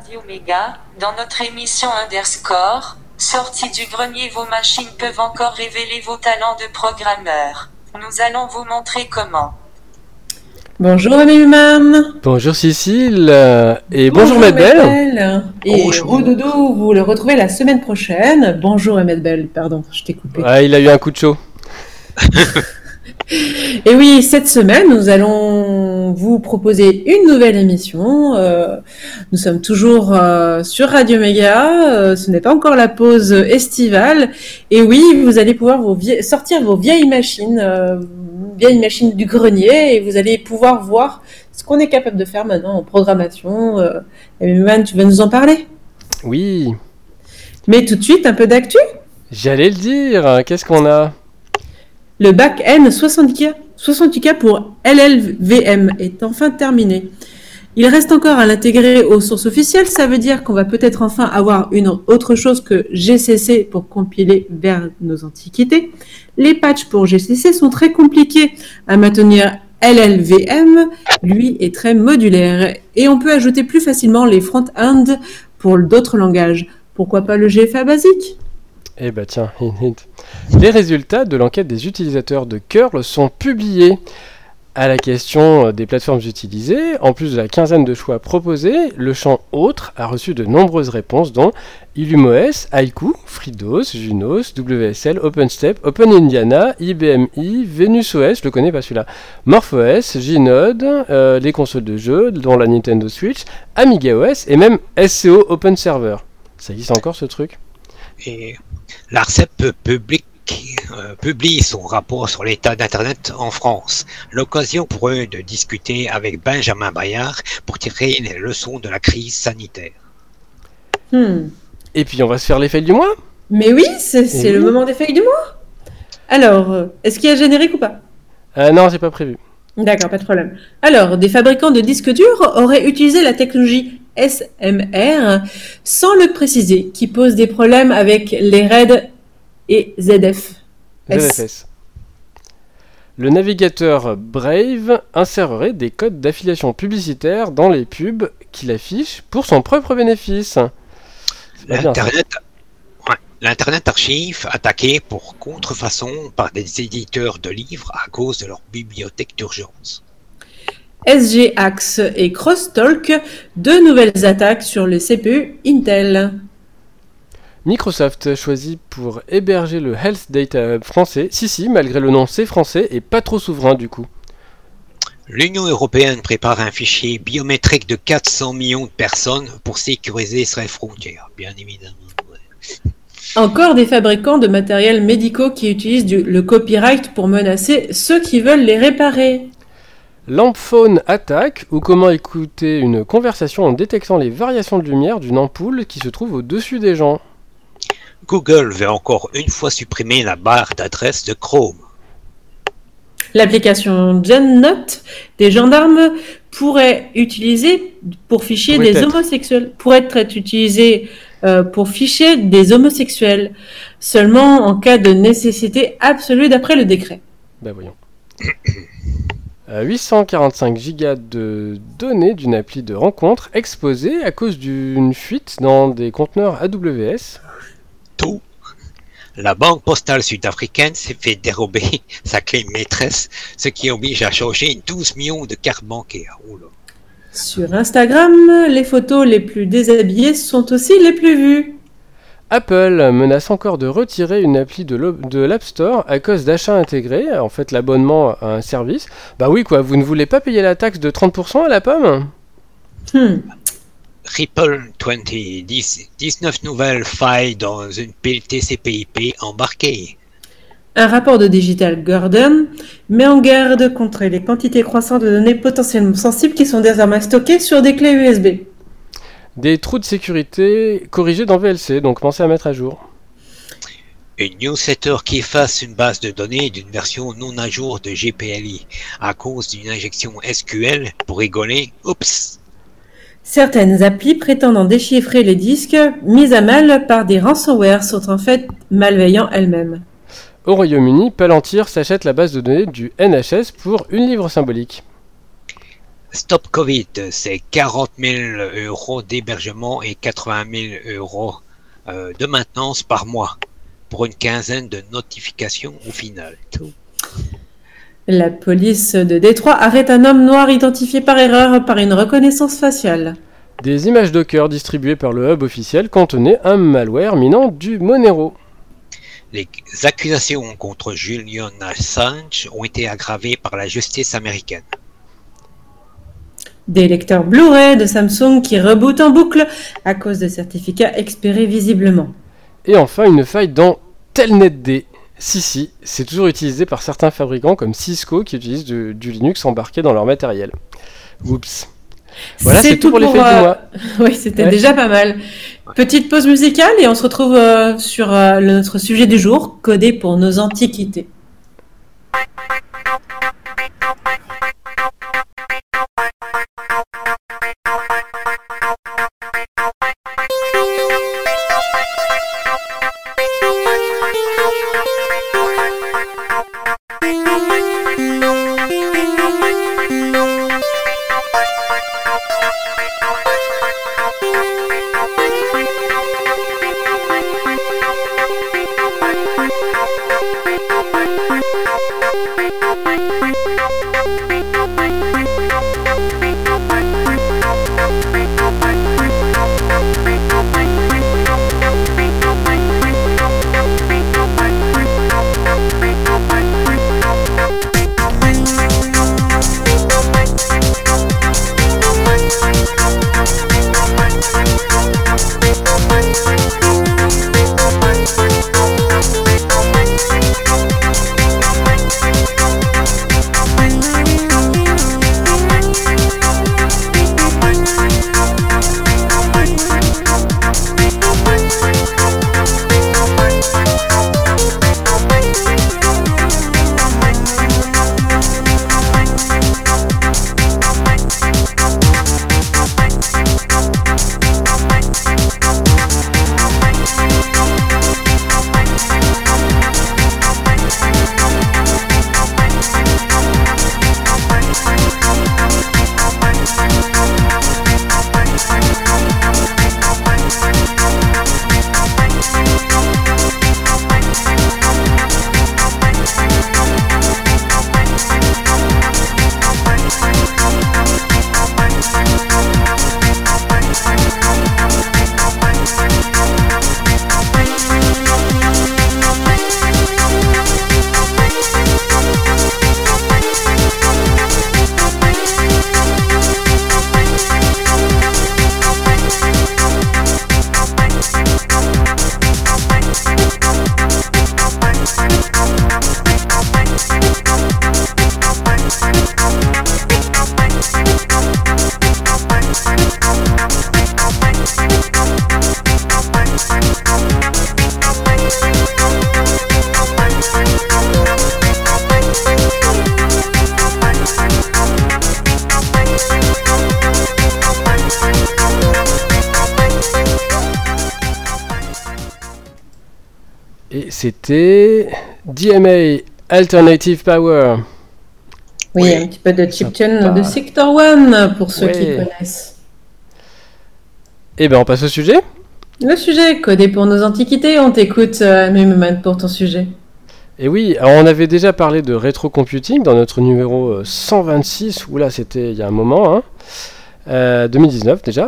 Radio Méga, dans notre émission Underscore, sortie du grenier, vos machines peuvent encore révéler vos talents de programmeur. Nous allons vous montrer comment. Bonjour Amélie-Man. Bonjour Cécile et bonjour Medbel. Et Rododo, vous le retrouvez la semaine prochaine. Bonjour Medbel, pardon, je t'ai coupé. Ah, il a eu un coup de chaud. Et oui, cette semaine, nous allons vous proposer une nouvelle émission. Nous sommes toujours sur Radio Méga. Ce n'est pas encore la pause estivale. Et oui, vous allez pouvoir sortir vos vieilles machines du grenier, et vous allez pouvoir voir ce qu'on est capable de faire maintenant en programmation. Eman, tu vas nous en parler ? Oui. Mais tout de suite, un peu d'actu ? J'allais le dire, qu'est-ce qu'on a ? Le bac N 68K pour LLVM est enfin terminé. Il reste encore à l'intégrer aux sources officielles, ça veut dire qu'on va peut-être enfin avoir une autre chose que GCC pour compiler vers nos antiquités. Les patchs pour GCC sont très compliqués à maintenir. LLVM, lui, est très modulaire et on peut ajouter plus facilement les front-end pour d'autres langages. Pourquoi pas le GFA basique ? Eh bah tiens, les résultats de l'enquête des utilisateurs de curl sont publiés. À la question des plateformes utilisées, en plus de la quinzaine de choix proposés, le champ Autres a reçu de nombreuses réponses dont IllumOS, Haiku, FreeDOS, Junos, WSL, OpenStep, OpenIndiana, IBMI, VenusOS, je le connais pas celui-là, MorphOS, Gnode, les consoles de jeux, dont la Nintendo Switch, AmigaOS et même SCO OpenServer. Ça existe encore ce truc ? Et l'ARCEP publie son rapport sur l'état d'Internet en France. L'occasion pour eux de discuter avec Benjamin Bayard pour tirer les leçons de la crise sanitaire. Et puis on va se faire les fails du mois ? Mais oui, c'est le moment des fails du mois. Alors, est-ce qu'il y a générique ou pas ? Non, c'est pas prévu. D'accord, pas de problème. Alors, des fabricants de disques durs auraient utilisé la technologie SMR sans le préciser, qui pose des problèmes avec les RAID et ZFS. Le navigateur Brave insérerait des codes d'affiliation publicitaire dans les pubs qu'il affiche pour son propre bénéfice. L'Internet Archive attaqué pour contrefaçon par des éditeurs de livres à cause de leur bibliothèque d'urgence. SGAX et Crosstalk, deux nouvelles attaques sur les CPU Intel. Microsoft choisit pour héberger le Health Data Hub français, malgré le nom c'est français et pas trop souverain du coup. L'Union européenne prépare un fichier biométrique de 400 millions de personnes pour sécuriser ses frontières, bien évidemment. Ouais. Encore des fabricants de matériels médicaux qui utilisent le copyright pour menacer ceux qui veulent les réparer. Lampphone attaque, ou comment écouter une conversation en détectant les variations de lumière d'une ampoule qui se trouve au-dessus des gens. Google veut encore une fois supprimer la barre d'adresse de Chrome. L'application GenNote des gendarmes pourrait être utilisée pour ficher des homosexuels, seulement en cas de nécessité absolue d'après le décret. Ben voyons. 845 gigas de données d'une appli de rencontre exposée à cause d'une fuite dans des conteneurs AWS. Tout. La banque postale sud-africaine s'est fait dérober sa clé maîtresse, ce qui oblige à changer 12 millions de cartes bancaires. Oula. Sur Instagram, les photos les plus déshabillées sont aussi les plus vues. Apple menace encore de retirer une appli de l'App Store à cause d'achats intégrés, en fait l'abonnement à un service. Bah oui quoi, vous ne voulez pas payer la taxe de 30% à la pomme ? Ripple 20, 19 nouvelles failles dans une pile TCP/IP embarquée. Un rapport de Digital Guardian met en garde contre les quantités croissantes de données potentiellement sensibles qui sont désormais stockées sur des clés USB. Des trous de sécurité corrigés dans VLC, donc pensez à mettre à jour. Une newsletter qui efface une base de données d'une version non à jour de GPLI à cause d'une injection SQL pour rigoler. Oups! Certaines applis prétendant déchiffrer les disques mises à mal par des ransomware sont en fait malveillants elles-mêmes. Au Royaume-Uni, Palantir s'achète la base de données du NHS pour 1 livre symbolique. Stop Covid, c'est 40 000 euros d'hébergement et 80 000 euros de maintenance par mois pour une quinzaine de notifications au final. La police de Détroit arrête un homme noir identifié par erreur par une reconnaissance faciale. Des images Docker distribuées par le hub officiel contenaient un malware minant du Monero. Les accusations contre Julian Assange ont été aggravées par la justice américaine. Des lecteurs Blu-ray de Samsung qui rebootent en boucle à cause de certificats expirés visiblement. Et enfin, une faille dans Telnet-D. Si, c'est toujours utilisé par certains fabricants comme Cisco qui utilisent du Linux embarqué dans leur matériel. Oups. Voilà, c'est tout pour les faits du mois. Oui, c'était déjà pas mal. Petite pause musicale et on se retrouve sur notre sujet du jour, codé pour nos antiquités. Et c'était DMA Alternative Power. Oui, un petit peu de chiptune de Sector One pour ceux qui connaissent. Et ben on passe au sujet. Le sujet, codé pour nos antiquités, on t'écoute, Muman, pour ton sujet. Et oui, alors on avait déjà parlé de rétrocomputing dans notre numéro 126, oula c'était il y a un moment, 2019 déjà.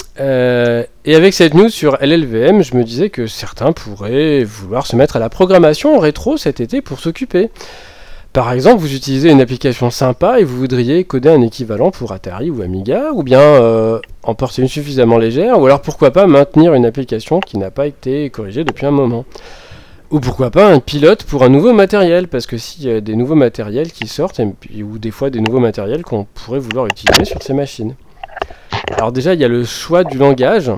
Et avec cette news sur LLVM, je me disais que certains pourraient vouloir se mettre à la programmation rétro cet été pour s'occuper. Par exemple, vous utilisez une application sympa et vous voudriez coder un équivalent pour Atari ou Amiga, ou bien en porter une suffisamment légère, ou alors pourquoi pas maintenir une application qui n'a pas été corrigée depuis un moment. Ou pourquoi pas un pilote pour un nouveau matériel, parce que s'il y a des nouveaux matériels qui sortent, ou des fois des nouveaux matériels qu'on pourrait vouloir utiliser sur ces machines. Alors déjà, il y a le choix du langage.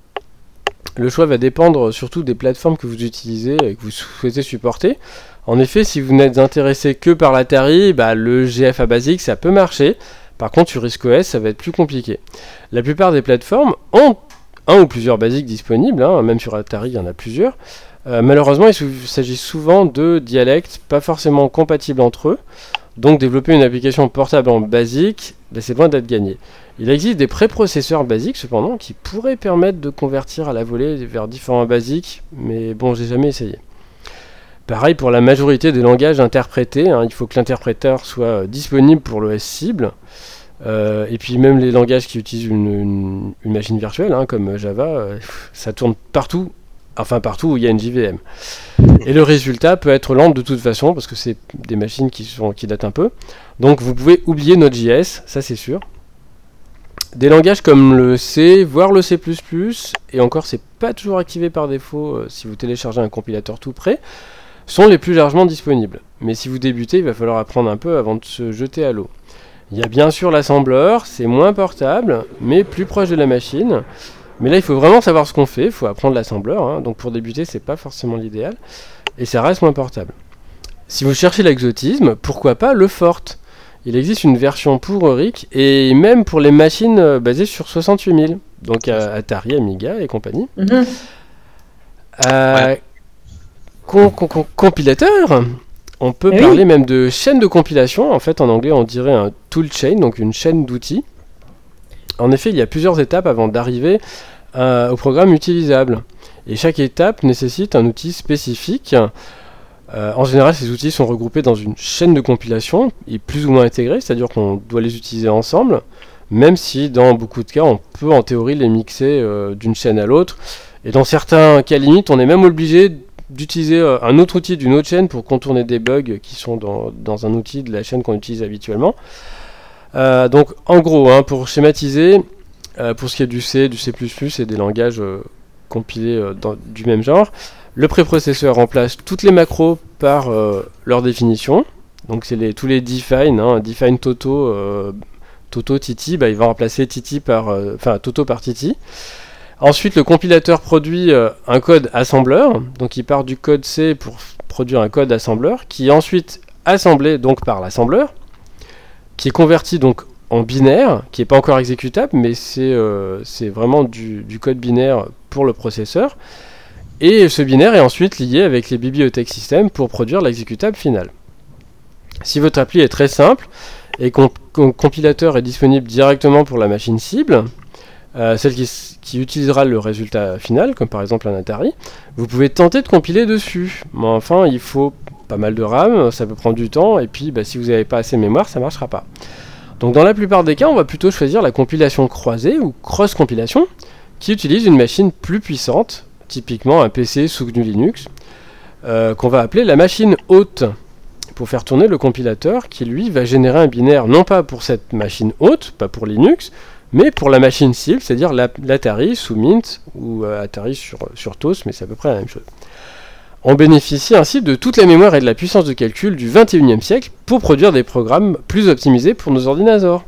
Le choix va dépendre surtout des plateformes que vous utilisez et que vous souhaitez supporter. En effet, si vous n'êtes intéressé que par l'Atari, le GFA basique, ça peut marcher. Par contre, sur RISC-OS, ça va être plus compliqué. La plupart des plateformes ont un ou plusieurs basiques disponibles, même sur Atari, il y en a plusieurs. Malheureusement, il s'agit souvent de dialectes pas forcément compatibles entre eux. Donc développer une application portable en BASIC, c'est loin d'être gagné. Il existe des préprocesseurs BASIC cependant qui pourraient permettre de convertir à la volée vers différents BASIC, mais bon, j'ai jamais essayé. Pareil pour la majorité des langages interprétés, il faut que l'interpréteur soit disponible pour l'OS cible. Et puis même les langages qui utilisent une machine virtuelle, comme Java, ça tourne partout, enfin partout où il y a une JVM. Et le résultat peut être lent de toute façon, parce que c'est des machines qui datent un peu. Donc vous pouvez oublier Node.js, ça c'est sûr. Des langages comme le C, voire le C++, et encore c'est pas toujours activé par défaut si vous téléchargez un compilateur tout prêt, sont les plus largement disponibles. Mais si vous débutez, il va falloir apprendre un peu avant de se jeter à l'eau. Il y a bien sûr l'assembleur, c'est moins portable, mais plus proche de la machine. Mais là, il faut vraiment savoir ce qu'on fait, il faut apprendre l'assembleur, donc pour débuter, c'est pas forcément l'idéal, et ça reste moins portable. Si vous cherchez l'exotisme, pourquoi pas le Fort ? Il existe une version pour Auric, et même pour les machines basées sur 68000, donc Atari, Amiga et compagnie. Compilateur, on peut parler même de chaîne de compilation. En fait, en anglais, on dirait un toolchain, donc une chaîne d'outils. En effet, il y a plusieurs étapes avant d'arriver au programme utilisable. Et chaque étape nécessite un outil spécifique. En général, ces outils sont regroupés dans une chaîne de compilation et plus ou moins intégrés, c'est-à-dire qu'on doit les utiliser ensemble, même si dans beaucoup de cas, on peut en théorie les mixer d'une chaîne à l'autre. Et dans certains cas limites, on est même obligé d'utiliser un autre outil d'une autre chaîne pour contourner des bugs qui sont dans un outil de la chaîne qu'on utilise habituellement. Donc en gros, pour schématiser, pour ce qui est du C, du C++ et des langages compilés du même genre, le préprocesseur remplace toutes les macros par leur définition. Donc c'est tous les define, define Toto, Titi, il va remplacer Titi Toto par Titi. Ensuite, le compilateur produit un code assembleur, donc il part du code C pour produire un code assembleur, qui est ensuite assemblé donc par l'assembleur, qui est converti donc en binaire, qui n'est pas encore exécutable, mais c'est vraiment du code binaire pour le processeur. Et ce binaire est ensuite lié avec les bibliothèques système pour produire l'exécutable final. Si votre appli est très simple et que le compilateur est disponible directement pour la machine cible, celle qui utilisera le résultat final, comme par exemple un Atari, vous pouvez tenter de compiler dessus. Mais enfin, il faut pas mal de RAM, ça peut prendre du temps, et puis si vous n'avez pas assez de mémoire, ça ne marchera pas. Donc dans la plupart des cas, on va plutôt choisir la compilation croisée ou cross-compilation, qui utilise une machine plus puissante, typiquement un PC sous GNU Linux, qu'on va appeler la machine hôte, pour faire tourner le compilateur, qui lui va générer un binaire non pas pour cette machine hôte, pas pour Linux, mais pour la machine cible, c'est-à-dire l'Atari sous Mint ou Atari sur TOS, mais c'est à peu près la même chose. On bénéficie ainsi de toute la mémoire et de la puissance de calcul du XXIe siècle pour produire des programmes plus optimisés pour nos ordinateurs.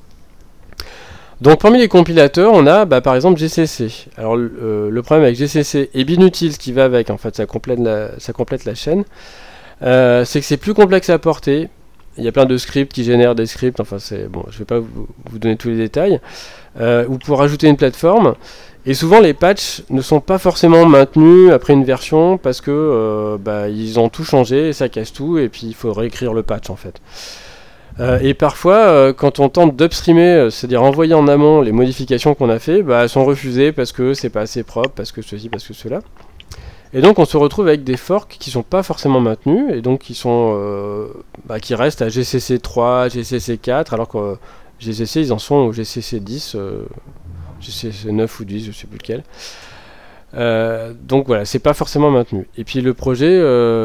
Donc parmi les compilateurs, on a par exemple GCC. Alors le problème avec GCC et Binutils qui va avec, en fait ça complète la chaîne, c'est que c'est plus complexe à porter. Il y a plein de scripts qui génèrent des scripts, enfin je ne vais pas vous donner tous les détails, ou pour rajouter une plateforme. Et souvent les patchs ne sont pas forcément maintenus après une version parce que ils ont tout changé, et ça casse tout, et puis il faut réécrire le patch en fait. Et parfois, quand on tente d'upstreamer, c'est-à-dire envoyer en amont les modifications qu'on a fait, elles sont refusées parce que c'est pas assez propre, parce que ceci, parce que cela. Et donc on se retrouve avec des forks qui sont pas forcément maintenus, et donc qui restent à GCC 3, GCC 4, alors que GCC ils en sont au GCC 10, GCC 9 ou 10, je sais plus lequel. Donc voilà, c'est pas forcément maintenu. Et puis le projet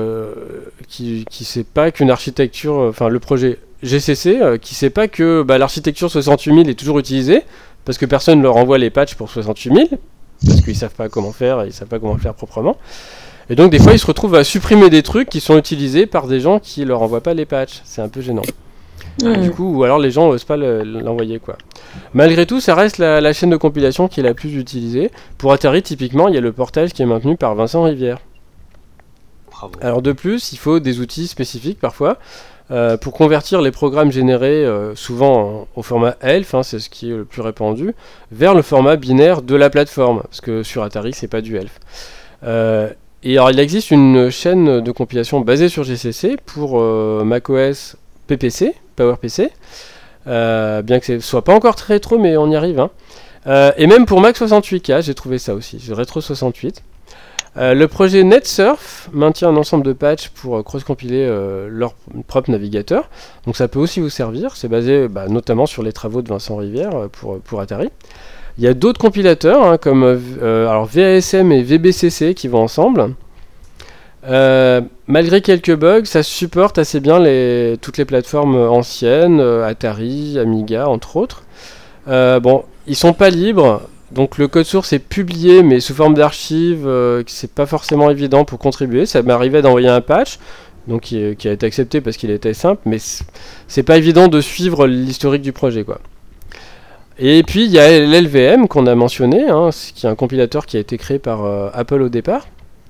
qui sait pas qu'une architecture, le projet GCC qui sait pas que l'architecture 68000 est toujours utilisée, parce que personne ne leur envoie les patchs pour 68000, parce qu'ils savent pas comment faire, ils savent pas comment le faire proprement. Et donc des fois ils se retrouvent à supprimer des trucs qui sont utilisés par des gens qui leur envoient pas les patchs. C'est un peu gênant. Du coup, ou alors les gens osent pas l'envoyer quoi. Malgré tout, ça reste la chaîne de compilation qui est la plus utilisée. Pour Atari, typiquement, il y a le portage qui est maintenu par Vincent Rivière. Bravo. Alors de plus, il faut des outils spécifiques parfois pour convertir les programmes générés souvent au format ELF, c'est ce qui est le plus répandu, vers le format binaire de la plateforme, parce que sur Atari, c'est pas du ELF. Et alors, il existe une chaîne de compilation basée sur GCC pour macOS PPC, PowerPC, bien que ce soit pas encore très rétro, mais on y arrive. Hein. Et même pour Mac 68K, j'ai trouvé ça aussi, Retro 68. Le projet NetSurf maintient un ensemble de patchs pour cross-compiler leur propre navigateur. Donc ça peut aussi vous servir. C'est basé notamment sur les travaux de Vincent Rivière pour Atari. Il y a d'autres compilateurs hein, comme alors VASM et VBCC qui vont ensemble. Malgré quelques bugs, ça supporte assez bien toutes les plateformes anciennes, Atari, Amiga entre autres. Bon, ils sont pas libres. Donc le code source est publié mais sous forme d'archive, c'est pas forcément évident pour contribuer. Ça m'est arrivé d'envoyer un patch, donc qui a été accepté parce qu'il était simple, mais c'est pas évident de suivre l'historique du projet quoi. Et puis il y a l'LVM qu'on a mentionné, hein, qui est un compilateur qui a été créé par Apple au départ.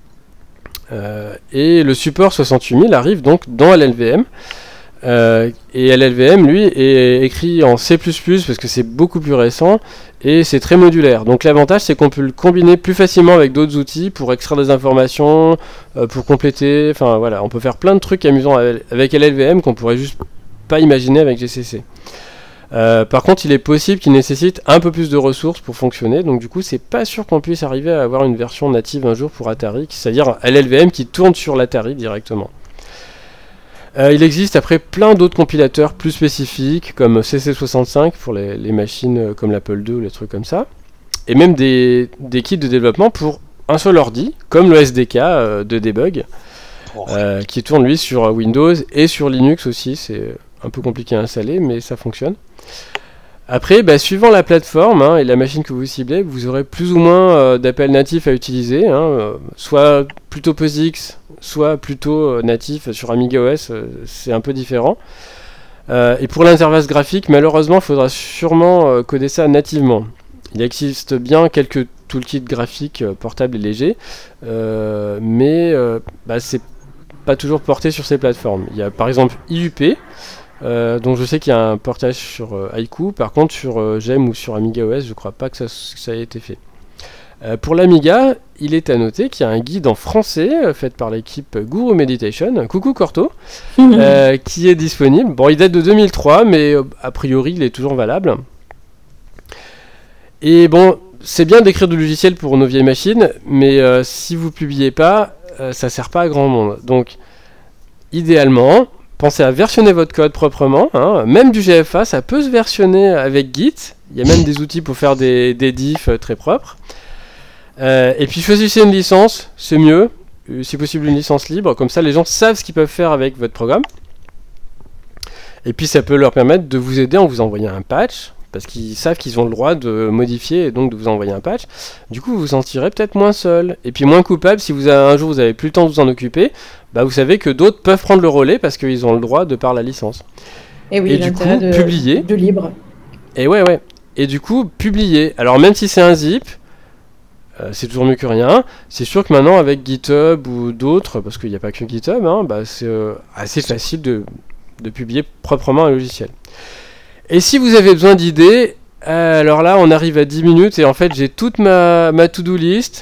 Et le support 68000 arrive donc dans LLVM. Et LLVM lui est écrit en C++ parce que c'est beaucoup plus récent et c'est très modulaire. Donc l'avantage c'est qu'on peut le combiner plus facilement avec d'autres outils pour extraire des informations, pour compléter, enfin voilà, on peut faire plein de trucs amusants avec LLVM qu'on pourrait juste pas imaginer avec GCC. Par contre il est possible qu'il nécessite un peu plus de ressources pour fonctionner, donc du coup c'est pas sûr qu'on puisse arriver à avoir une version native un jour pour Atari, c'est-à-dire LLVM qui tourne sur l'Atari directement. Il existe après plein d'autres compilateurs plus spécifiques comme CC65 pour les machines comme l'Apple II ou les trucs comme ça, et même des kits de développement pour un seul ordi comme le SDK de debug qui tourne lui sur Windows et sur Linux aussi. C'est un peu compliqué à installer mais ça fonctionne. Après, suivant la plateforme et la machine que vous ciblez, vous aurez plus ou moins d'appels natifs à utiliser, soit plutôt POSIX, soit plutôt natif sur Amiga OS, c'est un peu différent. Et pour l'interface graphique, malheureusement, il faudra sûrement coder ça nativement. Il existe bien quelques toolkits graphiques portables et légers, mais c'est pas toujours porté sur ces plateformes. Il y a par exemple IUP, donc je sais qu'il y a un portage sur Haiku, par contre sur GEM ou sur Amiga OS je crois pas que ça ait été fait. Pour l'Amiga, il est à noter qu'il y a un guide en français fait par l'équipe Guru Meditation, coucou Corto, qui est disponible. Bon, il date de 2003 mais a priori il est toujours valable. Et bon, c'est bien d'écrire du logiciel pour nos vieilles machines, mais si vous publiez pas, ça sert pas à grand monde. Donc idéalement, pensez à versionner votre code proprement, même du GFA, ça peut se versionner avec Git, il y a même des outils pour faire des diffs très propres. Et puis choisissez une licence, c'est mieux, si possible une licence libre, comme ça les gens savent ce qu'ils peuvent faire avec votre programme. Et puis ça peut leur permettre de vous aider en vous envoyant un patch, parce qu'ils savent qu'ils ont le droit de modifier et donc de vous envoyer un patch. Du coup vous vous sentirez peut-être moins seul, et puis moins coupable si un jour vous avez plus le temps de vous en occuper. Vous savez que d'autres peuvent prendre le relais parce qu'ils ont le droit de par la licence. Et oui, et du coup, publier. De libre. Et ouais. Et du coup, publier. Alors même si c'est un zip, c'est toujours mieux que rien. C'est sûr que maintenant avec GitHub ou d'autres, parce qu'il n'y a pas que GitHub, c'est assez facile de publier proprement un logiciel. Et si vous avez besoin d'idées, alors là on arrive à 10 minutes et en fait j'ai toute ma to-do list.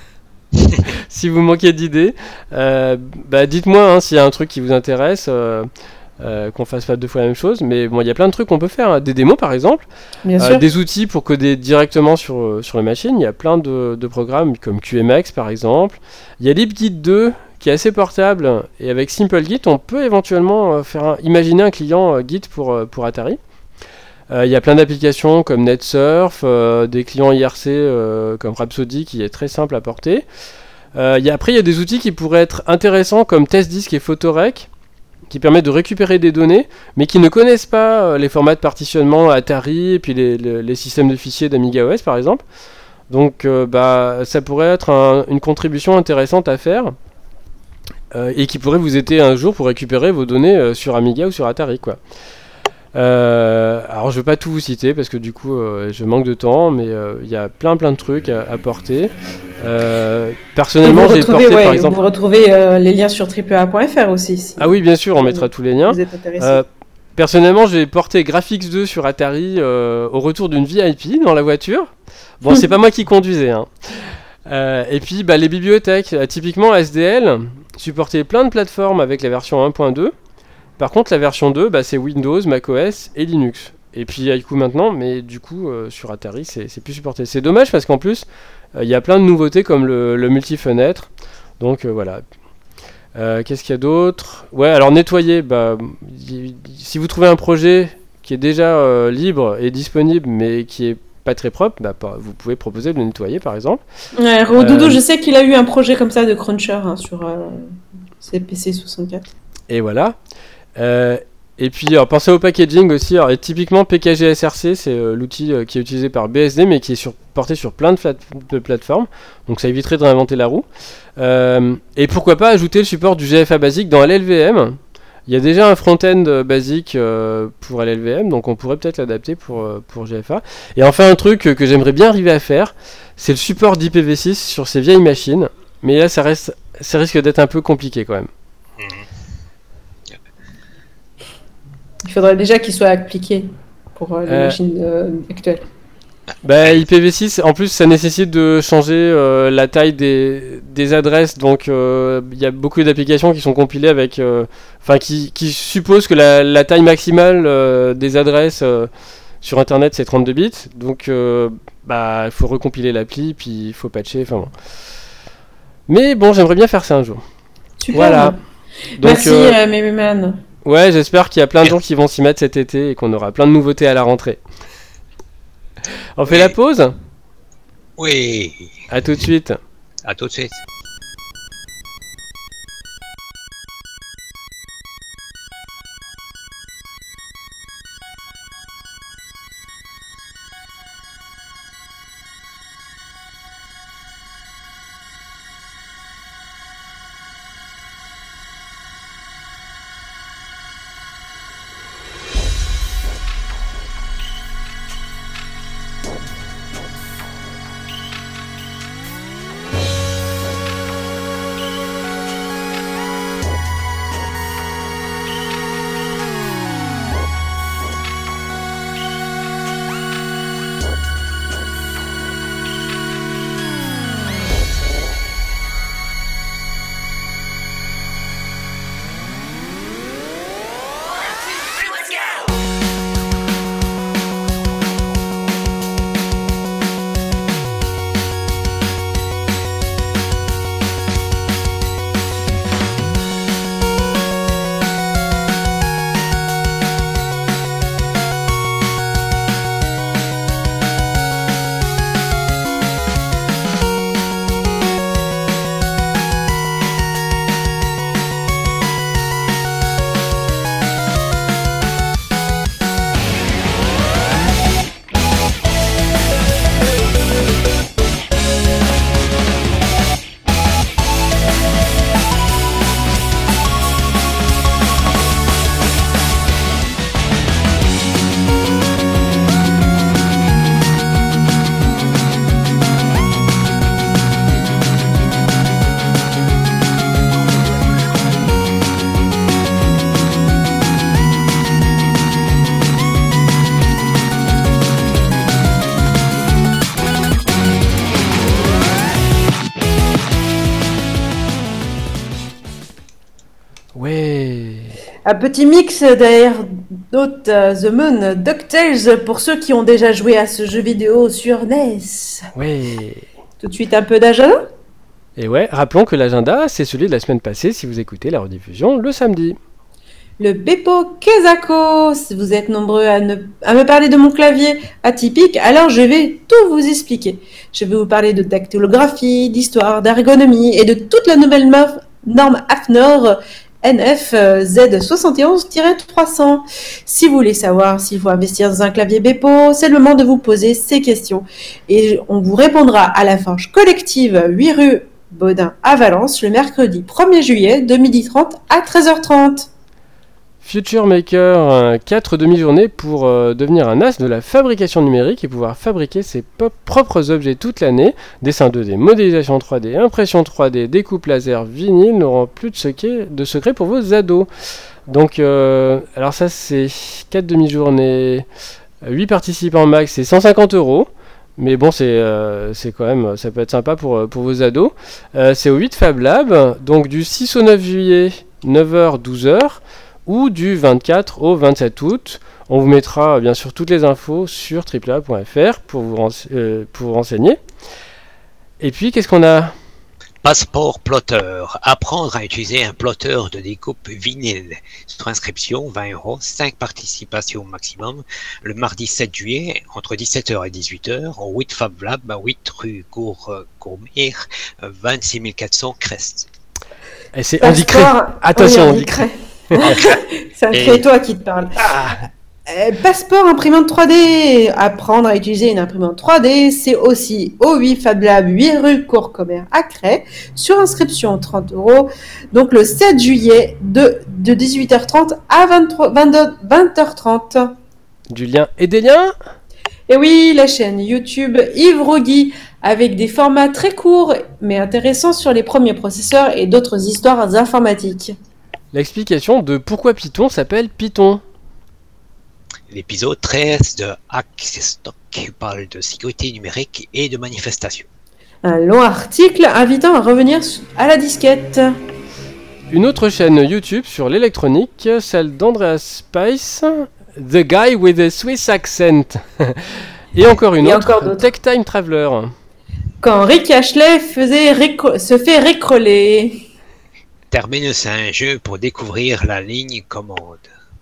Si vous manquez d'idées, dites-moi s'il y a un truc qui vous intéresse, qu'on fasse pas deux fois la même chose. Mais bon, il y a plein de trucs qu'on peut faire, des démos par exemple, des outils pour coder directement sur les machines. Il y a plein de programmes comme QMX par exemple. Il y a LibGit 2 qui est assez portable et avec SimpleGit on peut éventuellement imaginer un client Git pour Atari. Il y a plein d'applications comme NetSurf, des clients IRC comme Rhapsody qui est très simple à porter. Après, il y a des outils qui pourraient être intéressants comme TestDisk et Photorec qui permettent de récupérer des données mais qui ne connaissent pas les formats de partitionnement Atari et puis les systèmes de fichiers d'Amiga OS par exemple. Donc ça pourrait être une contribution intéressante à faire et qui pourrait vous aider un jour pour récupérer vos données sur Amiga ou sur Atari quoi. Alors je vais pas tout vous citer parce que du coup je manque de temps, mais il y a plein de trucs à porter. Personnellement j'ai porté par exemple... Vous retrouvez les liens sur AAA.fr aussi. Si ah oui bien sûr, on mettra tous les liens. Vous êtes intéressé. Personnellement j'ai porté Graphics 2 sur Atari au retour d'une VIP dans la voiture. Bon c'est pas moi qui conduisais et puis les bibliothèques, typiquement SDL supportait plein de plateformes avec la version 1.2. Par contre, la version 2, c'est Windows, macOS et Linux. Et puis Haiku maintenant, mais du coup, sur Atari, c'est plus supporté. C'est dommage parce qu'en plus, il y a plein de nouveautés comme le multi-fenêtre. Donc voilà. Qu'est-ce qu'il y a d'autre ? Ouais, alors nettoyer, si vous trouvez un projet qui est déjà libre et disponible, mais qui est pas très propre, vous pouvez proposer de le nettoyer par exemple. Ouais, Rodoudou, je sais qu'il a eu un projet comme ça de cruncher sur ses PC 64. Et voilà. Et puis pensez au packaging aussi. Alors, et typiquement PKG SRC, c'est l'outil qui est utilisé par BSD, mais qui est porté sur plein de plateformes. Donc ça éviterait de réinventer la roue. Et pourquoi pas ajouter le support du GFA basique dans LLVM. Il y a déjà un front-end basique pour LLVM, donc on pourrait peut-être l'adapter pour GFA. Et enfin un truc que j'aimerais bien arriver à faire, c'est le support d'IPv6 sur ces vieilles machines. Mais là ça risque d'être un peu compliqué quand même. Il faudrait déjà qu'il soit appliqué pour les machines actuelles. IPv6, en plus, ça nécessite de changer la taille des adresses. Donc, il y a beaucoup d'applications qui sont compilées avec, qui supposent que la taille maximale des adresses sur Internet c'est 32 bits. Donc, il faut recompiler l'appli, puis il faut patcher. Enfin bon. Mais bon, j'aimerais bien faire ça un jour. Super. Voilà. Donc, merci, Méméman. Ouais, j'espère qu'il y a plein de gens qui vont s'y mettre cet été et qu'on aura plein de nouveautés à la rentrée. On fait la pause ? Oui. À tout de suite. À tout de suite. Un petit mix d'air Note The Moon, DuckTales pour ceux qui ont déjà joué à ce jeu vidéo sur NES. Ouais. Tout de suite un peu d'agenda. Et ouais, rappelons que l'agenda, c'est celui de la semaine passée si vous écoutez la rediffusion le samedi. Le Beppo Kezako. Si vous êtes nombreux à me parler de mon clavier atypique, alors je vais tout vous expliquer. Je vais vous parler de dactylographie, d'histoire, d'ergonomie et de toute la nouvelle norme AFNOR NF Z71-300. Si vous voulez savoir s'il faut investir dans un clavier Beppo, c'est le moment de vous poser ces questions. Et on vous répondra à la Forge collective 8 rue Baudin à Valence le mercredi 1er juillet de 12h30 à 13h30. Future Maker, 4 demi-journées pour devenir un as de la fabrication numérique et pouvoir fabriquer ses propres objets toute l'année. Dessin 2D, modélisation 3D, impression 3D, découpe laser, vinyle n'auront plus de secret pour vos ados. Donc, alors ça c'est 4 demi-journées, 8 participants max, c'est 150 €. Mais bon, c'est quand même, ça peut être sympa pour vos ados. C'est au 8 Fab Lab, donc du 6 au 9 juillet, 9h, 12h. ou du 24 au 27 août. On vous mettra bien sûr toutes les infos sur AAA.fr pour vous renseigner. Et puis, qu'est-ce qu'on a ? Passeport plotter. Apprendre à utiliser un plotter de découpe vinyle. Sur inscription, 20 €, 5 participations maximum. Le mardi 7 juillet, entre 17h et 18h, au 8 Fab Lab, 8 rue Courmire, 26 400 Crest. Et c'est Andy Cray. Attention, Andy Cray. C'est un crétois qui te parle. Passeport imprimante 3D. Apprendre à utiliser une imprimante 3D, c'est aussi au 8 Fab Lab, 8 rue Courcommer à Cray. Sur inscription, 30 €. Donc le 7 juillet de 18h30 à 20h30. Du lien et des liens. Et oui, la chaîne YouTube Yves Rogui avec des formats très courts mais intéressants sur les premiers processeurs et d'autres histoires informatiques. L'explication de pourquoi Python s'appelle Python. L'épisode 13 de Hackstock parle de sécurité numérique et de manifestation. Un long article invitant à revenir à la disquette. Une autre chaîne YouTube sur l'électronique, celle d'Andreas Spice, The Guy with a Swiss Accent. Et encore une autre, Tech Time Traveler. Quand Rick Ashley se fait récroler. Terminus un jeu pour découvrir la ligne commande.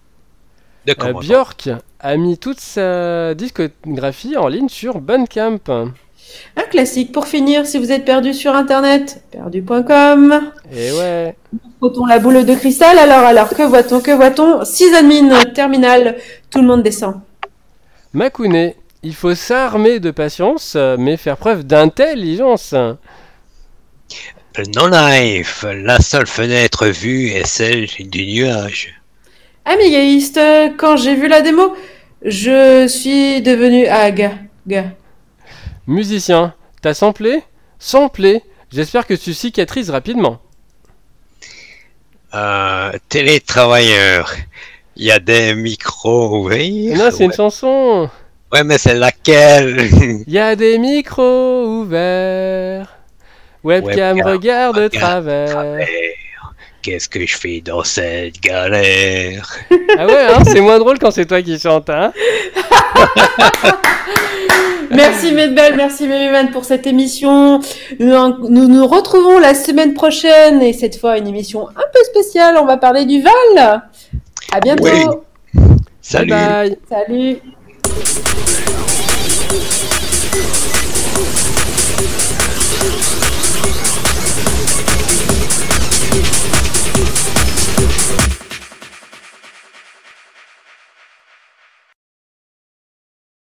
Björk a mis toute sa discographie en ligne sur Bandcamp. Un classique pour finir, si vous êtes perdu sur internet, perdu.com. Et ouais. Faut-on la boule de cristal? Alors, que voit-on? 6 admins, terminal, tout le monde descend. Makune, il faut s'armer de patience, mais faire preuve d'intelligence. Non-life, la seule fenêtre vue est celle du nuage. Amigaïste, quand j'ai vu la démo, je suis devenu aga. Musicien, t'as samplé? Samplé. J'espère que tu cicatrises rapidement. Télétravailleur, il y a des micros ouverts. Non, c'est une chanson. Ouais, mais c'est laquelle? Il y a des micros ouverts. Webcam regarde de travers. Qu'est-ce que je fais dans cette galère? Ah ouais, hein, c'est moins drôle quand c'est toi qui chantes, hein. Merci Medbel, merci Méluman pour cette émission. Nous nous retrouvons la semaine prochaine et cette fois une émission un peu spéciale. On va parler du Val. À bientôt. Oui. Salut. Bye bye. Salut.